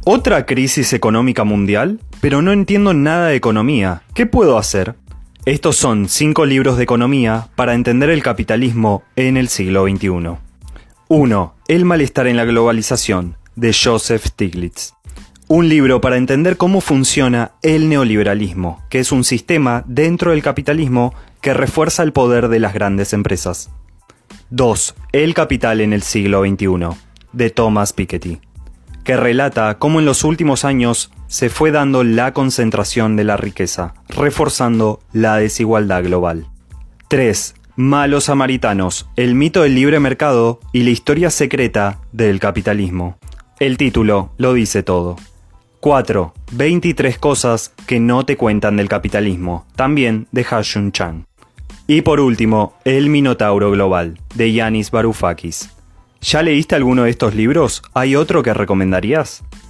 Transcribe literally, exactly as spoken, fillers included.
¿Otra crisis económica mundial? Pero no entiendo nada de economía. ¿Qué puedo hacer? Estos son cinco libros de economía para entender el capitalismo en el siglo veintiuno. uno. El malestar en la globalización, de Joseph Stiglitz. Un libro para entender cómo funciona el neoliberalismo, que es un sistema dentro del capitalismo que refuerza el poder de las grandes empresas. dos. El capital en el siglo veintiuno, de Thomas Piketty, que relata cómo en los últimos años se fue dando la concentración de la riqueza, reforzando la desigualdad global. tres. Malos samaritanos, el mito del libre mercado y la historia secreta del capitalismo. El título lo dice todo. cuatro. veintitrés cosas que no te cuentan del capitalismo, también de Ha-Joon Chang. Y por último, El Minotauro Global, de Yanis Varoufakis. ¿Ya leíste alguno de estos libros? ¿Hay otro que recomendarías?